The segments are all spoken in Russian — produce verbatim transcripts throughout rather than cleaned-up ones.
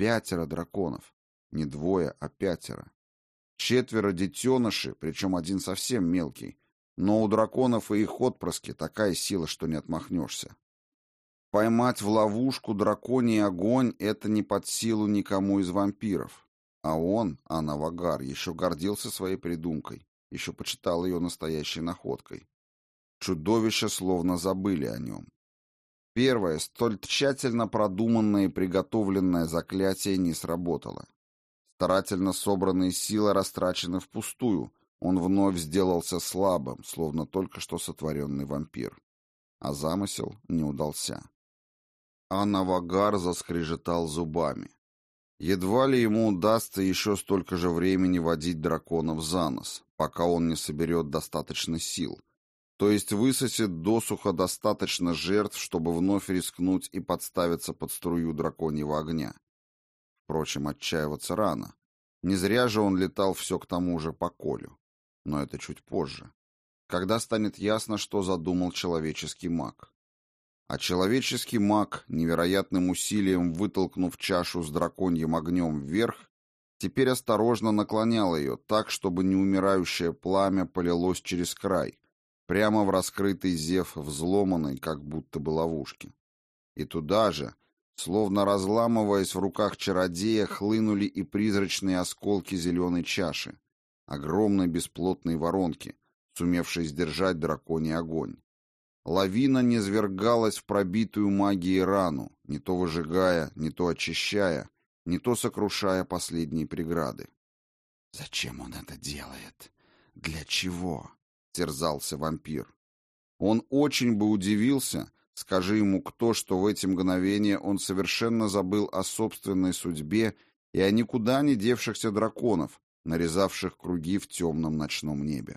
Пятеро драконов. Не двое, а пятеро. Четверо детеныши, причем один совсем мелкий. Но у драконов и их отпрыски такая сила, что не отмахнешься. Поймать в ловушку драконий огонь — это не под силу никому из вампиров. А он, Ана-Вагар, еще гордился своей придумкой, еще почитал ее настоящей находкой. Чудовища словно забыли о нем. Первое, столь тщательно продуманное и приготовленное заклятие не сработало. Старательно собранные силы растрачены впустую, он вновь сделался слабым, словно только что сотворенный вампир. А замысел не удался. Ана-Вагар заскрежетал зубами. Едва ли ему удастся еще столько же времени водить драконов за нос, пока он не соберет достаточно сил, то есть высосет досуха достаточно жертв, чтобы вновь рискнуть и подставиться под струю драконьего огня. Впрочем, отчаиваться рано. Не зря же он летал все к тому же по Колю. Но это чуть позже, когда станет ясно, что задумал человеческий маг. А человеческий маг, невероятным усилием вытолкнув чашу с драконьим огнем вверх, теперь осторожно наклонял ее так, чтобы неумирающее пламя полилось через край, прямо в раскрытый зев взломанной, как будто бы ловушки. И туда же, словно разламываясь в руках чародея, хлынули и призрачные осколки зеленой чаши, огромной бесплотной воронки, сумевшей сдержать драконий огонь. Лавина низвергалась в пробитую магией рану, не то выжигая, не то очищая, не то сокрушая последние преграды. «Зачем он это делает? Для чего?» — терзался вампир. Он очень бы удивился, скажи ему кто, что в эти мгновения он совершенно забыл о собственной судьбе и о никуда не девшихся драконов, нарезавших круги в темном ночном небе.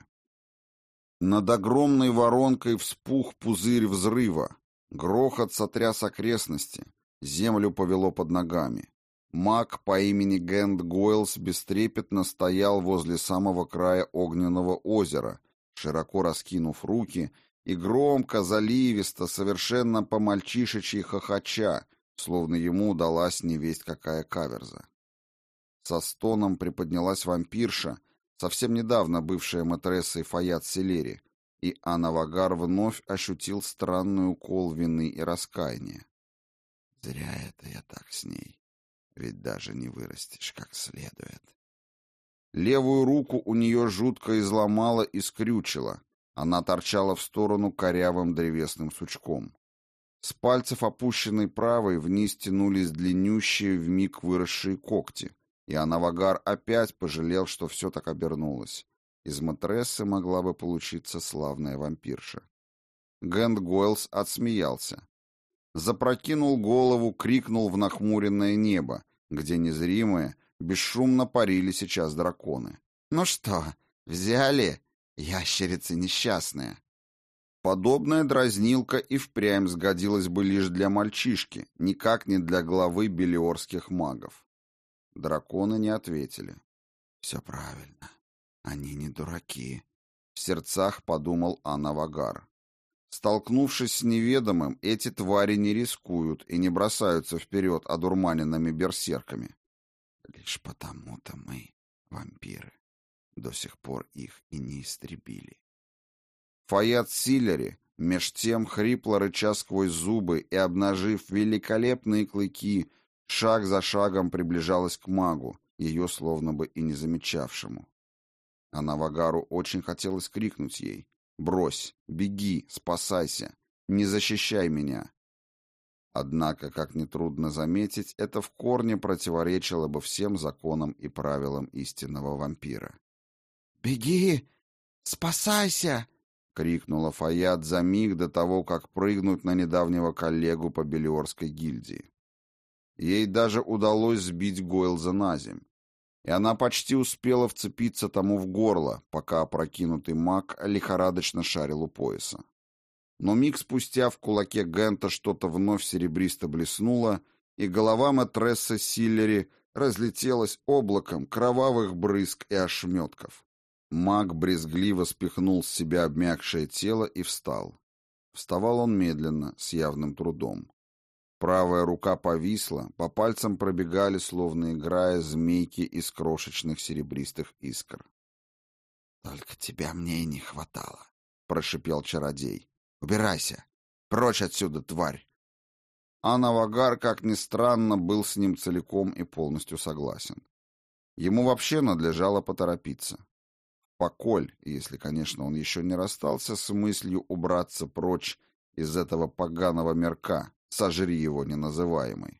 Над огромной воронкой вспух пузырь взрыва. Грохот сотряс окрестности. Землю повело под ногами. Маг по имени Гэнд Гойлс бестрепетно стоял возле самого края огненного озера, широко раскинув руки и громко, заливисто, совершенно по-мальчишечьи хохоча, словно ему удалась невесть какая каверза. Со стоном приподнялась вампирша, совсем недавно бывшая матрессой Фаяд Селери, и Ана-Вагар вновь ощутил странный укол вины и раскаяния. Зря это я так с ней, ведь даже не вырастешь как следует. Левую руку у нее жутко изломало и скрючило, она торчала в сторону корявым древесным сучком. С пальцев опущенной правой вниз тянулись длиннющие вмиг выросшие когти, и Ана-Вагар опять пожалел, что все так обернулось. Из матрессы могла бы получиться славная вампирша. Гэнд Гойлс отсмеялся. Запрокинул голову, крикнул в нахмуренное небо, где незримые, бесшумно парили сейчас драконы. «Ну что, взяли? Ящерицы несчастные!» Подобная дразнилка и впрямь сгодилась бы лишь для мальчишки, никак не для главы белиорских магов. Драконы не ответили. «Все правильно. Они не дураки», — в сердцах подумал Ана-Вагар. Столкнувшись с неведомым, эти твари не рискуют и не бросаются вперед одурманенными берсерками. Лишь потому-то мы, вампиры, до сих пор их и не истребили. Фаяд Селери, меж тем хрипло рыча сквозь зубы и обнажив великолепные клыки, шаг за шагом приближалась к магу, ее словно бы и не замечавшему. А Навагару очень хотелось крикнуть ей: «Брось, беги, спасайся, не защищай меня!» Однако, как нетрудно заметить, это в корне противоречило бы всем законам и правилам истинного вампира. «Беги! Спасайся!» — крикнула Фаяд за миг до того, как прыгнуть на недавнего коллегу по Белиорской гильдии. Ей даже удалось сбить Гойлза на земь, и она почти успела вцепиться тому в горло, пока опрокинутый маг лихорадочно шарил у пояса. Но миг спустя в кулаке Гента что-то вновь серебристо блеснуло, и голова матрессы Селери разлетелась облаком кровавых брызг и ошметков. Маг брезгливо спихнул с себя обмякшее тело и встал. Вставал он медленно, с явным трудом. Правая рука повисла, по пальцам пробегали, словно играя, змейки из крошечных серебристых искр. «Только тебя мне и не хватало», — прошипел чародей. «Убирайся! Прочь отсюда, тварь!» А Навагар, как ни странно, был с ним целиком и полностью согласен. Ему вообще надлежало поторопиться. В поколь, если, конечно, он еще не расстался с мыслью убраться прочь из этого поганого мирка, сожри его неназываемый.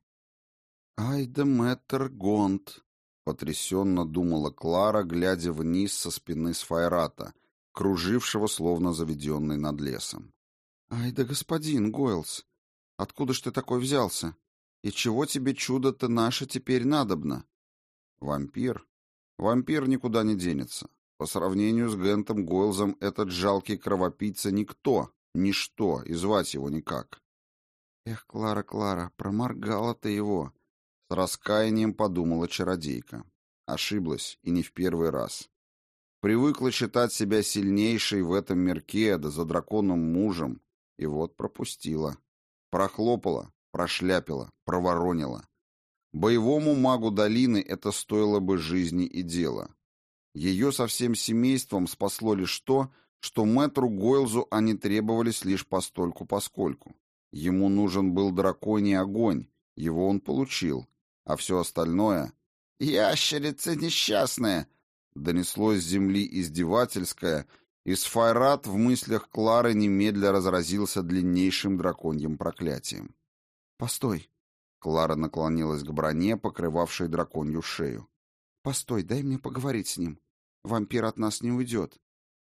«Ай да мэтр Гонт», — потрясенно думала Клара, глядя вниз со спины Сфайрата, кружившего, словно заведенный над лесом. «Ай да господин Гойлс, откуда ж ты такой взялся? И чего тебе чудо-то наше теперь надобно?» Вампир? Вампир никуда не денется. По сравнению с Гентом Гойлзом этот жалкий кровопийца никто, ничто, и звать его никак. «Эх, Клара, Клара, проморгала ты его!» С раскаянием подумала чародейка. Ошиблась, и не в первый раз. Привыкла считать себя сильнейшей в этом мирке, да за драконом мужем, и вот пропустила. Прохлопала, прошляпила, проворонила. Боевому магу долины это стоило бы жизни и дела. Ее со всем семейством спасло лишь то, что мэтру Гойлзу они требовались лишь постольку-поскольку. Ему нужен был драконий огонь, его он получил, а все остальное... «Ящерица несчастная!» донеслось с земли издевательское, и Сфайрат в мыслях Клары немедля разразился длиннейшим драконьим проклятием. «Постой!» Клара наклонилась к броне, покрывавшей драконью шею. «Постой, дай мне поговорить с ним. Вампир от нас не уйдет».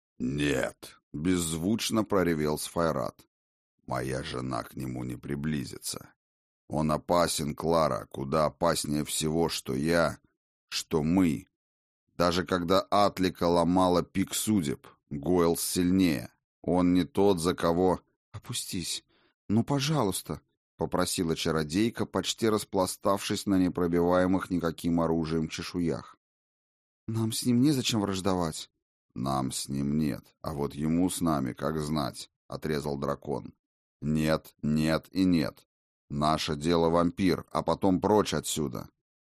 «Нет», — беззвучно проревел Сфайрат. «Моя жена к нему не приблизится. Он опасен, Клара, куда опаснее всего, что я, что мы. Даже когда Атлика ломала пик судеб, Гойлс сильнее. Он не тот, за кого...» «Опустись. Ну, пожалуйста», — попросила чародейка, почти распластавшись на непробиваемых никаким оружием чешуях. «Нам с ним незачем враждовать». «Нам с ним нет, а вот ему с нами, как знать», — отрезал дракон. «Нет, нет и нет. Наше дело вампир, а потом прочь отсюда».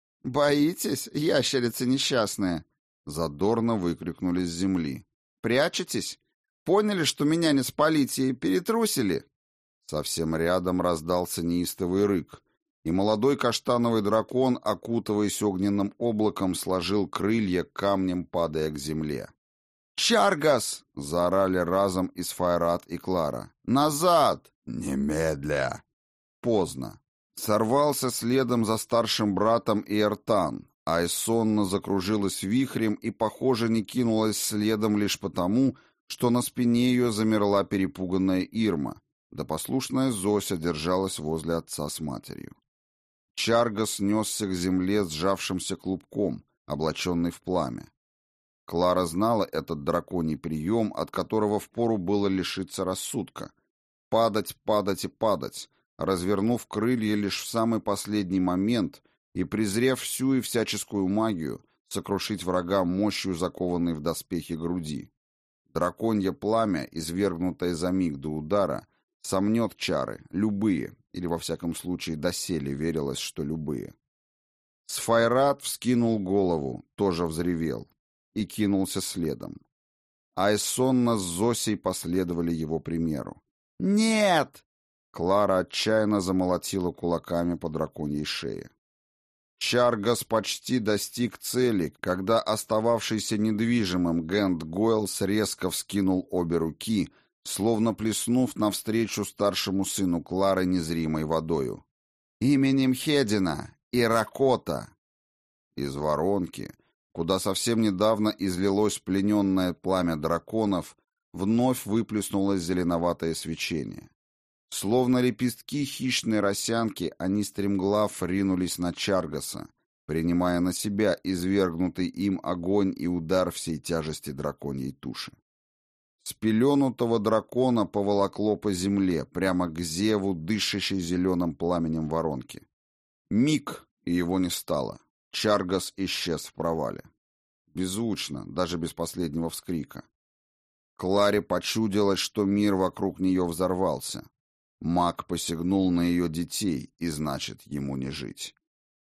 «Боитесь, ящерицы несчастные?» — задорно выкрикнули с земли. «Прячетесь? Поняли, что меня не спалить, и перетрусили?» Совсем рядом раздался неистовый рык, и молодой каштановый дракон, окутываясь огненным облаком, сложил крылья, камнем падая к земле. «Чаргас!» — заорали разом и Сфайрат, и Клара. «Назад!» «Немедля!» Поздно. Сорвался следом за старшим братом Иэртан, а Эссонна закружилась вихрем и, похоже, не кинулась следом лишь потому, что на спине ее замерла перепуганная Ирма, да послушная Зося держалась возле отца с матерью. Чаргас несся к земле сжавшимся клубком, облаченный в пламя. Клара знала этот драконий прием, от которого впору было лишиться рассудка. Падать, падать и падать, развернув крылья лишь в самый последний момент и, презрев всю и всяческую магию, сокрушить врага мощью закованной в доспехи груди. Драконье пламя, извергнутое за миг до удара, сомнет чары, любые, или во всяком случае доселе верилось, что любые. Сфайрат вскинул голову, тоже взревел, и кинулся следом. Айсонна с Зосей последовали его примеру. «Нет!» Клара отчаянно замолотила кулаками по драконьей шее. Чаргас почти достиг цели, когда остававшийся недвижимым Гент Гойлс резко вскинул обе руки, словно плеснув навстречу старшему сыну Клары незримой водою. «Именем Хедина и Ракота!» Из воронки, куда совсем недавно излилось плененное пламя драконов, вновь выплеснулось зеленоватое свечение. Словно лепестки хищной росянки, они стремглав ринулись на Чаргаса, принимая на себя извергнутый им огонь и удар всей тяжести драконьей туши. Спеленутого дракона поволокло по земле, прямо к зеву, дышащей зеленым пламенем воронки. Миг, и его не стало. Чаргас исчез в провале. Беззвучно, даже без последнего вскрика. Кларе почудилось, что мир вокруг нее взорвался. Маг посягнул на ее детей, и значит, ему не жить.